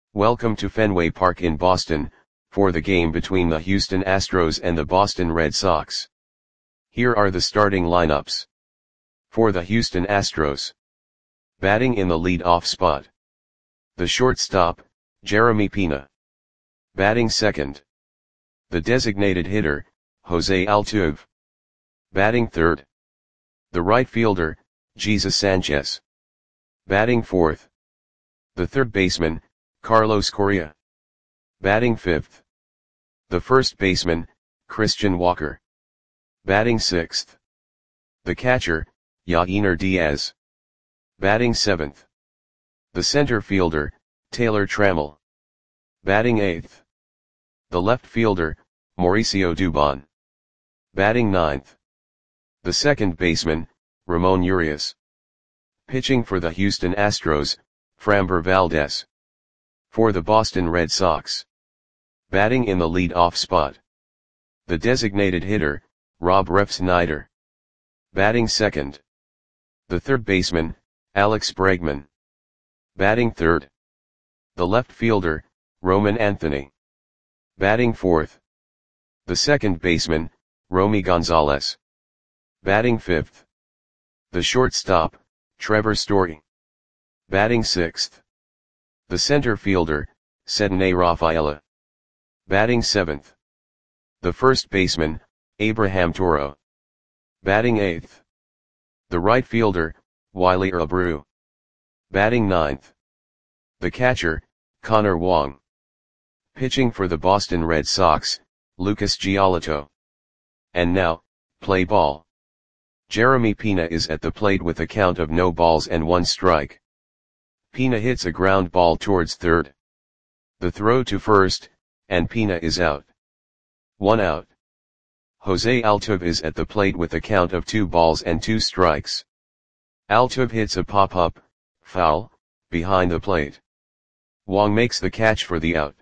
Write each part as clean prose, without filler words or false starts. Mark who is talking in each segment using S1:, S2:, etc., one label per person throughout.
S1: Welcome to Fenway Park in Boston, for the game between the Houston Astros and the Boston Red Sox. Here are the starting lineups. For the Houston Astros. Batting in the lead-off spot. The shortstop, Jeremy Pena. Batting second. The designated hitter, Jose Altuve. Batting third. The right fielder, Jesus Sanchez. Batting fourth. The third baseman, Carlos Correa. Batting fifth. The first baseman, Christian Walker. Batting sixth. The catcher, Yainer Diaz. Batting seventh. The center fielder, Taylor Trammell. Batting eighth. The left fielder, Mauricio Dubon. Batting ninth. The second baseman, Ramon Urias. Pitching for the Houston Astros, Framber Valdez. For the Boston Red Sox. Batting in the lead-off spot. The designated hitter, Rob Refsnyder. Batting second. The third baseman, Alex Bregman. Batting third. The left fielder, Roman Anthony. Batting fourth. The second baseman, Romy Gonzalez. Batting fifth. The shortstop, Trevor Story. Batting sixth. The center fielder, Cedney Rafaela. Batting seventh. The first baseman, Abraham Toro. Batting eighth. The right fielder, Wiley Abreu. Batting ninth. The catcher, Connor Wong. Pitching for the Boston Red Sox, Lucas Giolito. And now, play ball. Jeremy Pena is at the plate with a count of no balls and 1 strike. Pena hits a ground ball towards third. The throw to first, and Pena is out. 1 out. Jose Altuve is at the plate with a count of 2 balls and 2 strikes. Altuve hits a pop-up, foul, behind the plate. Wong makes the catch for the out.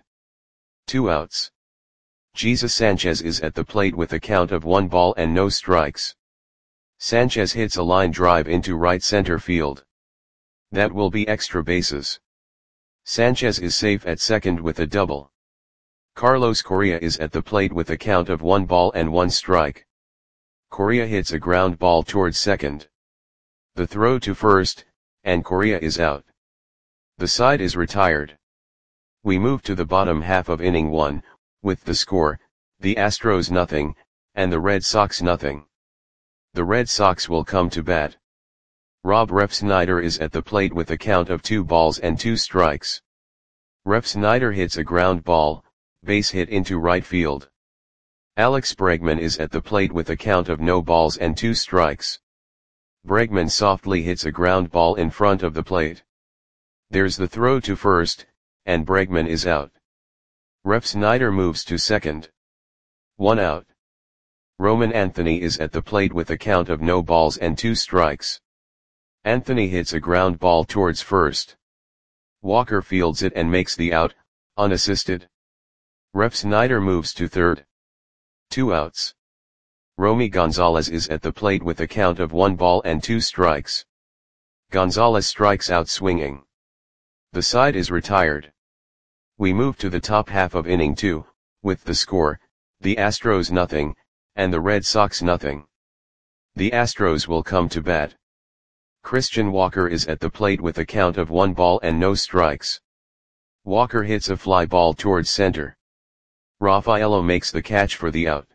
S1: 2 outs. Jesus Sanchez is at the plate with a count of 1 ball and no strikes. Sanchez hits a line drive into right center field. That will be extra bases. Sanchez is safe at second with a double. Carlos Correa is at the plate with a count of 1 ball and 1 strike. Correa hits a ground ball towards second. The throw to first, and Correa is out. The side is retired. We move to the bottom half of inning 1, with the score, the Astros nothing, and the Red Sox nothing. The Red Sox will come to bat. Rob Refsnyder is at the plate with a count of 2 balls and 2 strikes. Refsnyder hits a ground ball, base hit into right field. Alex Bregman is at the plate with a count of no balls and 2 strikes. Bregman softly hits a ground ball in front of the plate. There's the throw to first, and Bregman is out. Refsnyder moves to second. 1 out. Roman Anthony is at the plate with a count of no balls and 2 strikes. Anthony hits a ground ball towards first. Walker fields it and makes the out, unassisted. Refsnyder moves to third. 2 outs. Romy Gonzalez is at the plate with a count of 1 ball and 2 strikes. Gonzalez strikes out swinging. The side is retired. We move to the top half of inning 2, with the score, the Astros nothing, and the Red Sox nothing. The Astros will come to bat. Christian Walker is at the plate with a count of 1 ball and no strikes. Walker hits a fly ball towards center. Rafaela makes the catch for the out.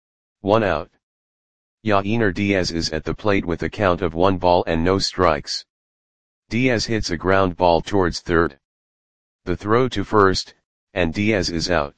S1: 1 out. Yainer Diaz is at the plate with a count of 1 ball and no strikes. Diaz hits a ground ball towards third. The throw to first, and Diaz is out.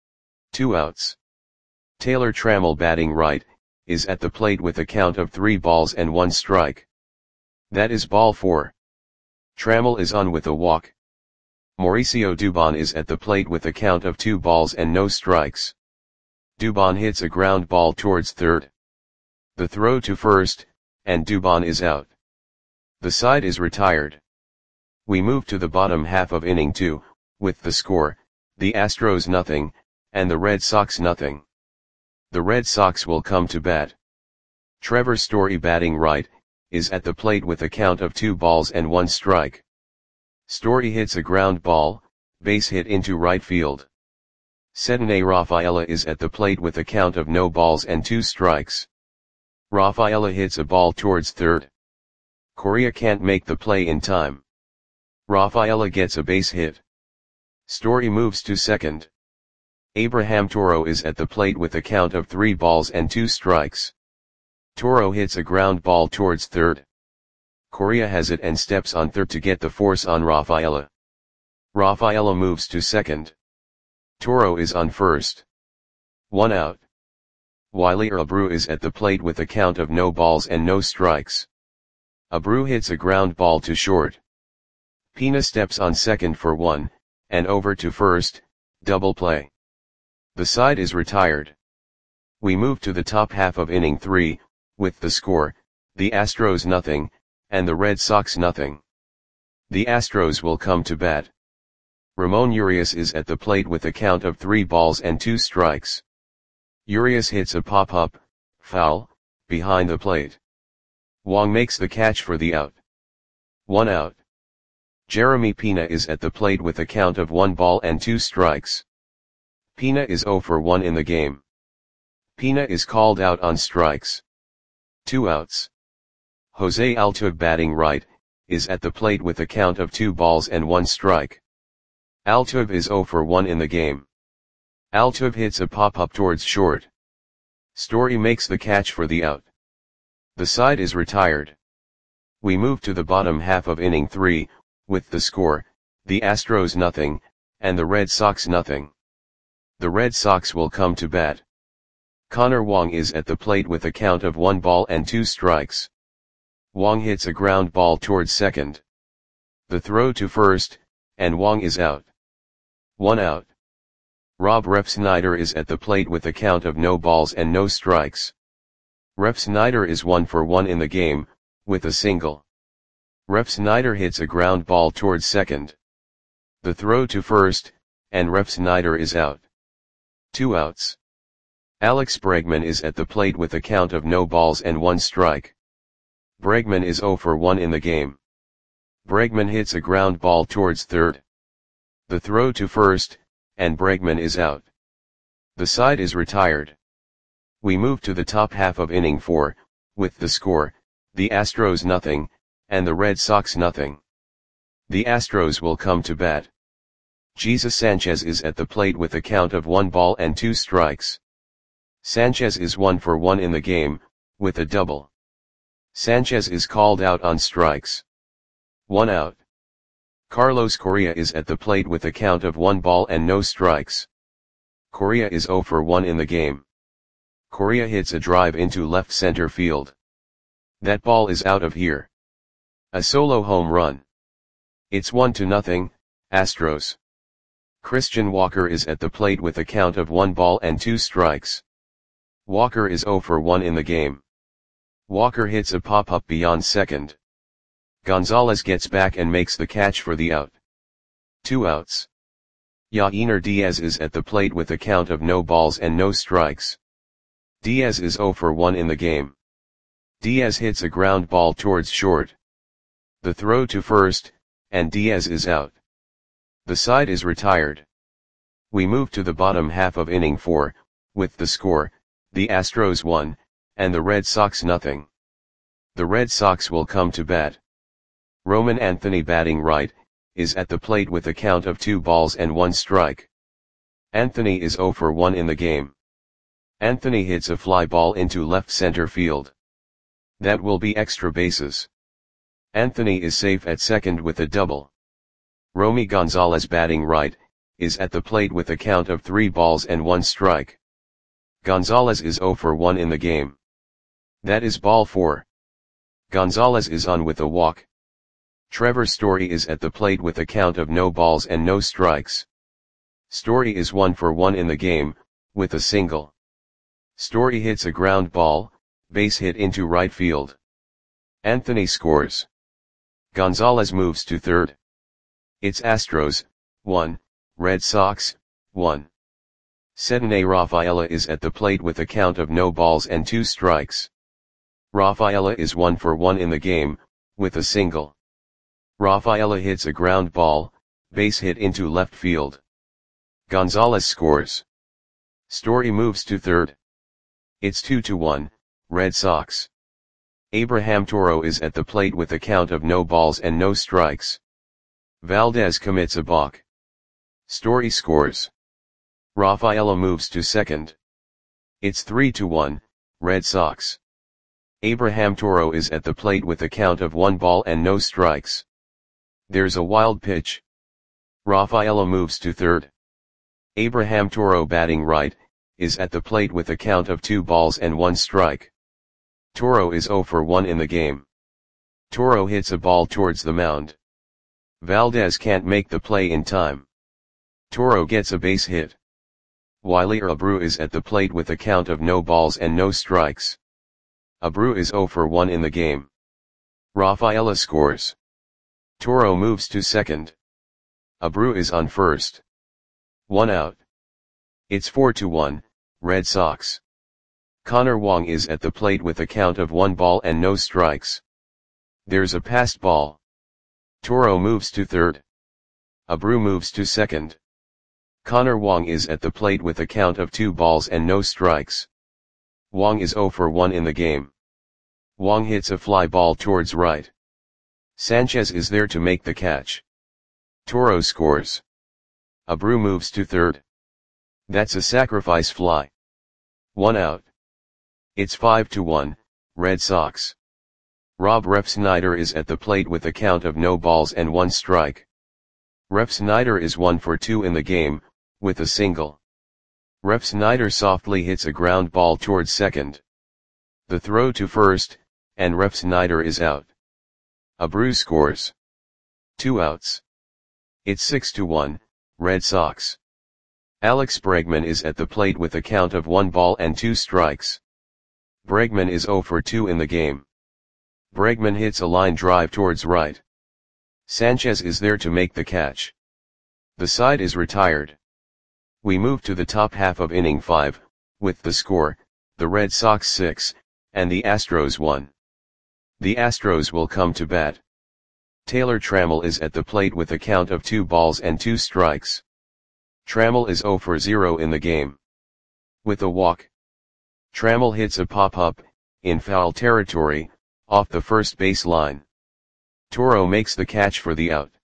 S1: 2 outs. Taylor Trammell, batting right, is at the plate with a count of 3 balls and 1 strike. That is ball 4. Trammell is on with a walk. Mauricio Dubon is at the plate with a count of 2 balls and no strikes. Dubon hits a ground ball towards third. The throw to first, and Dubon is out. The side is retired. We move to the bottom half of inning 2, with the score, the Astros nothing, and the Red Sox nothing. The Red Sox will come to bat. Trevor Story, batting right, is at the plate with a count of 2 balls and 1 strike. Story hits a ground ball, base hit into right field. Cedene Rafaela is at the plate with a count of no balls and 2 strikes. Rafaela hits a ball towards third. Correa can't make the play in time. Rafaela gets a base hit. Story moves to second. Abraham Toro is at the plate with a count of 3 balls and 2 strikes. Toro hits a ground ball towards third. Correa has it and steps on third to get the force on Rafaela. Rafaela moves to second. Toro is on first. 1 out. Wiley Abreu is at the plate with a count of no balls and no strikes. Abreu hits a ground ball to short. Pina steps on second for 1, and over to first, double play. The side is retired. We move to the top half of inning 3, with the score, the Astros nothing, and the Red Sox nothing. The Astros will come to bat. Ramon Urias is at the plate with a count of 3 balls and 2 strikes. Urias hits a pop-up, foul, behind the plate. Wong makes the catch for the out. 1 out. Jeremy Pina is at the plate with a count of 1 ball and 2 strikes. Pina is 0 for 1 in the game. Pina is called out on strikes. 2 outs. Jose Altuve batting right, is at the plate with a count of 2 balls and 1 strike. Altuve is 0 for 1 in the game. Altuve hits a pop-up towards short. Story makes the catch for the out. The side is retired. We move to the bottom half of inning 3, with the score, the Astros nothing, and the Red Sox nothing. The Red Sox will come to bat. Connor Wong is at the plate with a count of 1 ball and 2 strikes. Wong hits a ground ball towards second. The throw to first, and Wong is out. 1 out. Rob Refsnyder is at the plate with a count of no balls and no strikes. Refsnyder is 1 for 1 in the game, with a single. Refsnyder hits a ground ball towards second. The throw to first, and Refsnyder is out. 2 outs. Alex Bregman is at the plate with a count of no balls and 1 strike. Bregman is 0 for 1 in the game. Bregman hits a ground ball towards third. The throw to first, and Bregman is out. The side is retired. We move to the top half of inning 4, with the score, the Astros nothing, and the Red Sox nothing. The Astros will come to bat. Jesus Sanchez is at the plate with a count of 1 ball and 2 strikes. Sanchez is 1 for 1 in the game, with a double. Sanchez is called out on strikes. 1 out. Carlos Correa is at the plate with a count of 1 ball and no strikes. Correa is 0 for 1 in the game. Correa hits a drive into left center field. That ball is out of here. A solo home run. It's 1-0, Astros. Christian Walker is at the plate with a count of 1 ball and 2 strikes. Walker is 0 for 1 in the game. Walker hits a pop-up beyond second. Gonzalez gets back and makes the catch for the out. 2 outs. Yainer Diaz is at the plate with a count of no balls and no strikes. Diaz is 0 for 1 in the game. Diaz hits a ground ball towards short. The throw to first, and Diaz is out. The side is retired. We move to the bottom half of inning 4, with the score, the Astros 1, and the Red Sox nothing. The Red Sox will come to bat. Roman Anthony batting right, is at the plate with a count of 2 balls and 1 strike. Anthony is 0 for 1 in the game. Anthony hits a fly ball into left center field. That will be extra bases. Anthony is safe at second with a double. Romy Gonzalez batting right, is at the plate with a count of 3 balls and 1 strike. Gonzalez is 0 for 1 in the game. That is ball 4. Gonzalez is on with a walk. Trevor Story is at the plate with a count of no balls and no strikes. Story is 1 for 1 in the game, with a single. Story hits a ground ball, base hit into right field. Anthony scores. Gonzalez moves to third. It's Astros, 1, Red Sox, 1. Cedene Rafaela is at the plate with a count of no balls and 2 strikes. Rafaela is 1 for 1 in the game, with a single. Rafaela hits a ground ball, base hit into left field. Gonzalez scores. Story moves to third. It's 2-1, Red Sox. Abraham Toro is at the plate with a count of no balls and no strikes. Valdez commits a balk. Story scores. Rafaela moves to second. It's 3-1, Red Sox. Abraham Toro is at the plate with a count of 1 ball and no strikes. There's a wild pitch. Rafaela moves to third. Abraham Toro, batting right, is at the plate with a count of 2 balls and 1 strike. Toro is 0 for 1 in the game. Toro hits a ball towards the mound. Valdez can't make the play in time. Toro gets a base hit. Wilyer Abreu is at the plate with a count of no balls and no strikes. Abreu is 0 for 1 in the game. Rafaela scores. Toro moves to second. Abreu is on first. 1 out. It's 4-1, Red Sox. Connor Wong is at the plate with a count of 1 ball and no strikes. There's a passed ball. Toro moves to third. Abreu moves to second. Connor Wong is at the plate with a count of 2 balls and no strikes. Wong is 0 for 1 in the game. Wong hits a fly ball towards right. Sanchez is there to make the catch. Toro scores. Abreu moves to third. That's a sacrifice fly. 1 out. It's 5-1, Red Sox. Rob Refsnyder is at the plate with a count of no balls and 1 strike. Refsnyder is 1 for 2 in the game, with a single. Refsnyder softly hits a ground ball towards second. The throw to first, and Refsnyder is out. Abreu scores. 2 outs. It's 6-1, Red Sox. Alex Bregman is at the plate with a count of 1 ball and 2 strikes. Bregman is 0 for 2 in the game. Bregman hits a line drive towards right. Sanchez is there to make the catch. The side is retired. We move to the top half of inning 5, with the score, the Red Sox 6, and the Astros 1. The Astros will come to bat. Taylor Trammell is at the plate with a count of 2 balls and 2 strikes. Trammell is 0 for 0 in the game. With a walk. Trammell hits a pop-up, in foul territory, off the first base line. Toro makes the catch for the out.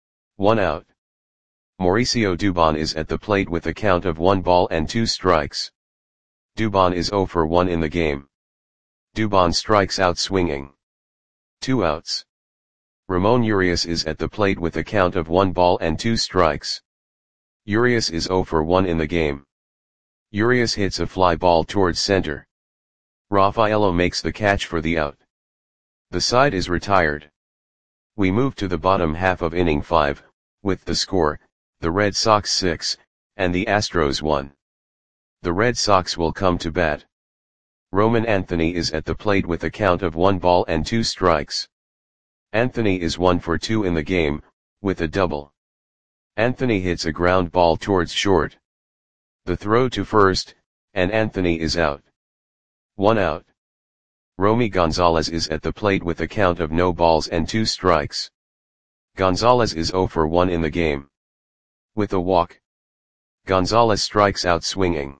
S1: 1 out. Mauricio Dubon is at the plate with a count of 1 ball and 2 strikes. Dubon is 0 for 1 in the game. Dubon strikes out swinging. 2 outs. Ramon Urias is at the plate with a count of 1 ball and 2 strikes. Urias is 0 for 1 in the game. Urias hits a fly ball towards center. Rafaela makes the catch for the out. The side is retired. We move to the bottom half of inning 5, with the score, the Red Sox 6, and the Astros 1. The Red Sox will come to bat. Roman Anthony is at the plate with a count of 1 ball and 2 strikes. Anthony is 1 for 2 in the game, with a double. Anthony hits a ground ball towards short. The throw to first, and Anthony is out. 1 out. Romy Gonzalez is at the plate with a count of no balls and 2 strikes. Gonzalez is 0 for 1 in the game. With a walk. Gonzalez strikes out swinging.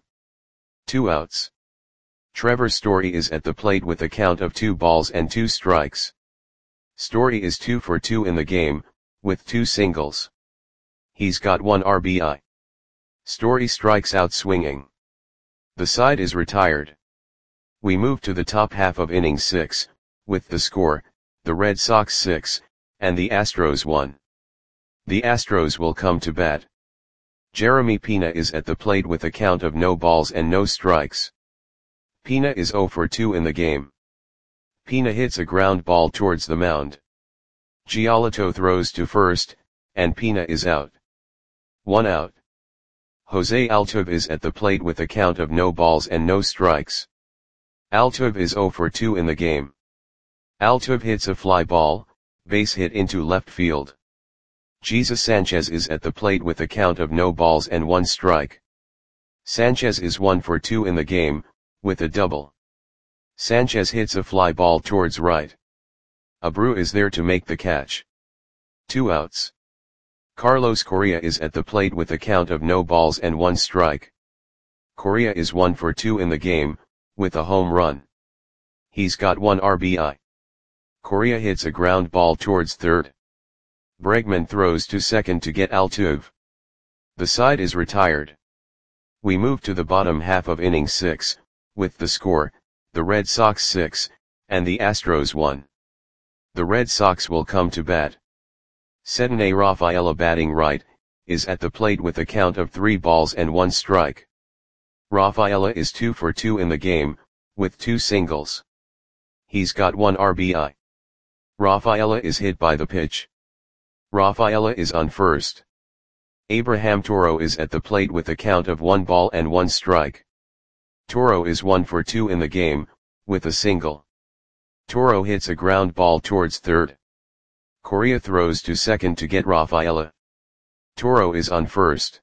S1: 2 outs. Trevor Story is at the plate with a count of 2 balls and 2 strikes. Story is 2 for 2 in the game, with 2 singles. He's got 1 RBI. Story strikes out swinging. The side is retired. We move to the top half of inning 6, with the score, the Red Sox 6, and the Astros 1. The Astros will come to bat. Jeremy Pena is at the plate with a count of no balls and no strikes. Pena is 0 for 2 in the game. Pena hits a ground ball towards the mound. Giolito throws to first, and Pena is out. 1 out. Jose Altuve is at the plate with a count of no balls and no strikes. Altuve is 0 for 2 in the game. Altuve hits a fly ball, base hit into left field. Jesus Sanchez is at the plate with a count of no balls and 1 strike. Sanchez is 1 for 2 in the game, with a double. Sanchez hits a fly ball towards right. Abreu is there to make the catch. 2 outs. Carlos Correa is at the plate with a count of no balls and 1 strike. Correa is 1 for 2 in the game, with a home run. He's got 1 RBI. Correa hits a ground ball towards third. Bregman throws to second to get Altuve. The side is retired. We move to the bottom half of inning 6, with the score, the Red Sox 6, and the Astros 1. The Red Sox will come to bat. Cedinne Rafaela, batting right, is at the plate with a count of 3 balls and 1 strike. Rafaela is 2 for 2 in the game, with 2 singles. He's got 1 RBI. Rafaela is hit by the pitch. Rafaela is on first. Abraham Toro is at the plate with a count of 1 ball and 1 strike. Toro is 1 for 2 in the game, with a single. Toro hits a ground ball towards third. Correa throws to second to get Rafaela. Toro is on first.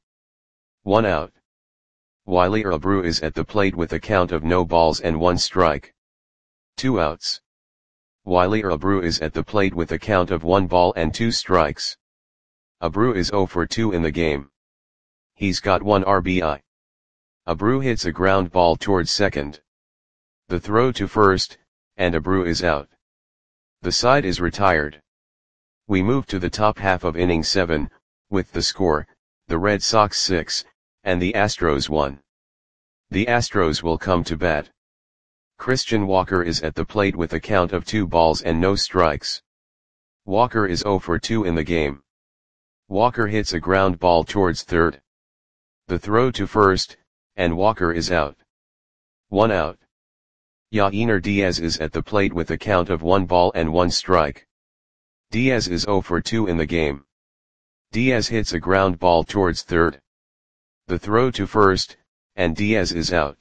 S1: 1 out. Wilyer Abreu is at the plate with a count of no balls and 1 strike. 2 outs. Wilyer Abreu is at the plate with a count of 1 ball and 2 strikes. Abreu is 0 for 2 in the game. He's got 1 RBI. Abreu hits a ground ball towards second. The throw to first, and Abreu is out. The side is retired. We move to the top half of inning 7, with the score, the Red Sox 6, and the Astros 1. The Astros will come to bat. Christian Walker is at the plate with a count of 2 balls and no strikes. Walker is 0 for 2 in the game. Walker hits a ground ball towards third. The throw to first, and Walker is out. 1 out. Yainer Diaz is at the plate with a count of 1 ball and 1 strike. Diaz is 0 for 2 in the game. Diaz hits a ground ball towards third. The throw to first, and Diaz is out.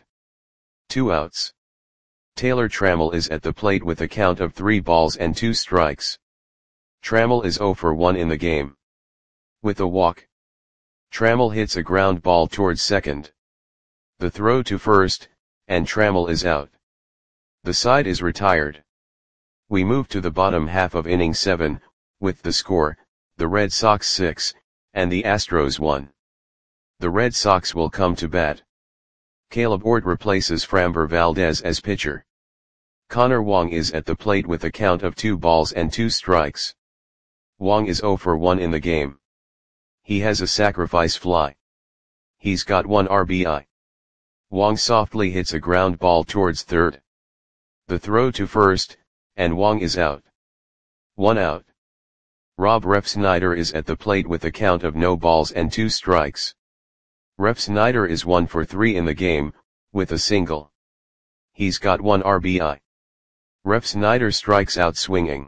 S1: 2 outs. Taylor Trammell is at the plate with a count of 3 balls and 2 strikes. Trammell is 0 for 1 in the game. With a walk. Trammell hits a ground ball towards second. The throw to first, and Trammell is out. The side is retired. We move to the bottom half of inning 7, with the score, the Red Sox 6, and the Astros 1. The Red Sox will come to bat. Caleb Ort replaces Framber Valdez as pitcher. Connor Wong is at the plate with a count of 2 balls and 2 strikes. Wong is 0 for 1 in the game. He has a sacrifice fly. He's got 1 RBI. Wong softly hits a ground ball towards third. The throw to first, and Wong is out. 1 out. Rob Refsnyder is at the plate with a count of no balls and 2 strikes. Refsnyder is 1 for 3 in the game, with a single. He's got 1 RBI. Refsnyder strikes out swinging.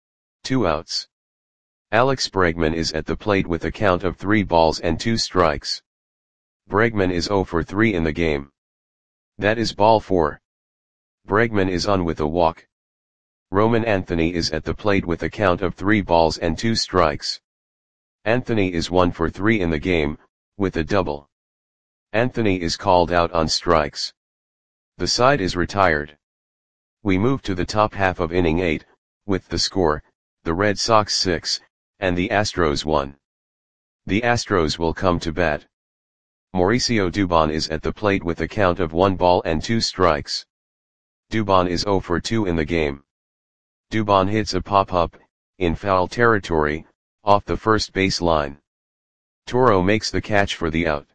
S1: 2 outs. Alex Bregman is at the plate with a count of 3 balls and 2 strikes. Bregman is 0 for 3 in the game. That is ball 4. Bregman is on with a walk. Roman Anthony is at the plate with a count of 3 balls and 2 strikes. Anthony is 1 for 3 in the game, with a double. Anthony is called out on strikes. The side is retired. We move to the top half of inning 8, with the score, the Red Sox 6, and the Astros 1. The Astros will come to bat. Mauricio Dubon is at the plate with a count of 1 ball and 2 strikes. Dubon is 0 for 2 in the game. Dubon hits a pop-up, in foul territory, off the first base line. Toro makes the catch for the out.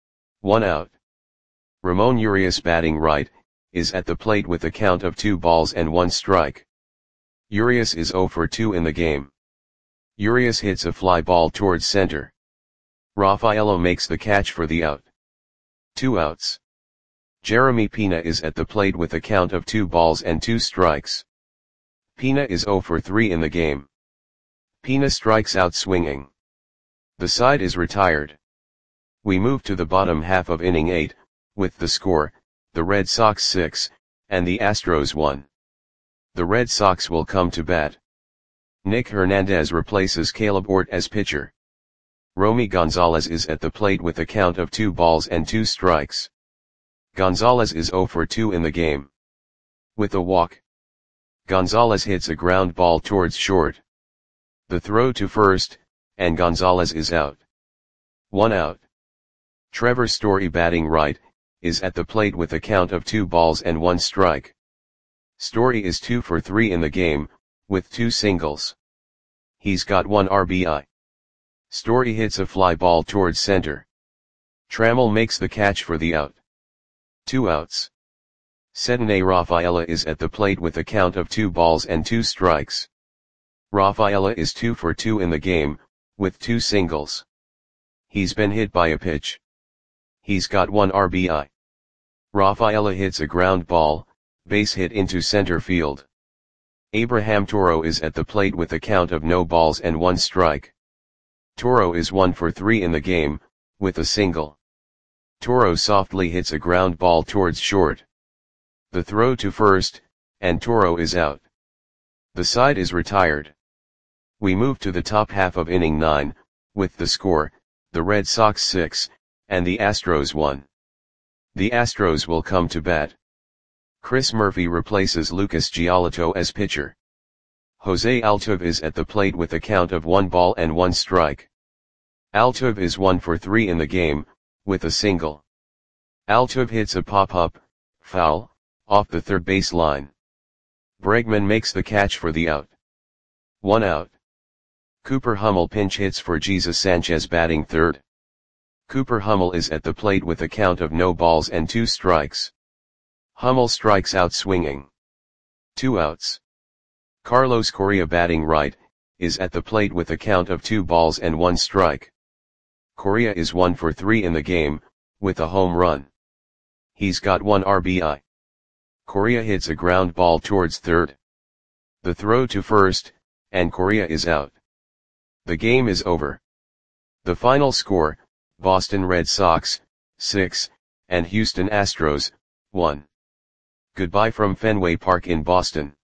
S1: 1 out. Ramon Urias, batting right, is at the plate with a count of 2 balls and 1 strike. Urias is 0 for 2 in the game. Urias hits a fly ball towards center. Rafaela makes the catch for the out. 2 outs. Jeremy Pina is at the plate with a count of 2 balls and 2 strikes. Pina is 0 for 3 in the game. Pina strikes out swinging. The side is retired. We move to the bottom half of inning 8, with the score, the Red Sox 6, and the Astros 1. The Red Sox will come to bat. Nick Hernandez replaces Caleb Ort as pitcher. Romy Gonzalez is at the plate with a count of 2 balls and 2 strikes. Gonzalez is 0 for 2 in the game. With a walk. Gonzalez hits a ground ball towards short. The throw to first, and Gonzalez is out. 1 out. Trevor Story batting right, is at the plate with a count of 2 balls and 1 strike. Story is 2 for 3 in the game, with 2 singles. He's got 1 RBI. Story hits a fly ball towards center. Trammell makes the catch for the out. 2 outs. Cedinne Rafaela is at the plate with a count of 2 balls and 2 strikes. Rafaela is 2 for 2 in the game, with 2 singles. He's been hit by a pitch. He's got 1 RBI. Rafaela hits a ground ball, base hit into center field. Abraham Toro is at the plate with a count of no balls and 1 strike. Toro is 1 for 3 in the game, with a single. Toro softly hits a ground ball towards short. The throw to first, and Toro is out. The side is retired. We move to the top half of inning 9, with the score, the Red Sox 6, and the Astros 1. The Astros will come to bat. Chris Murphy replaces Lucas Giolito as pitcher. Jose Altuve is at the plate with a count of 1 ball and 1 strike. Altuve is 1 for 3 in the game, with a single. Altuve hits a pop-up, foul, off the third base line. Bregman makes the catch for the out. 1 out. Cooper Hummel pinch hits for Jesus Sanchez batting third. Cooper Hummel is at the plate with a count of no balls and 2 strikes. Hummel strikes out swinging. 2 outs. Carlos Correa batting right, is at the plate with a count of 2 balls and 1 strike. Correa is 1 for 3 in the game, with a home run. He's got 1 RBI. Correa hits a ground ball towards third. The throw to first, and Correa is out. The game is over. The final score, Boston Red Sox, 6, and Houston Astros, 1. Goodbye from Fenway Park in Boston.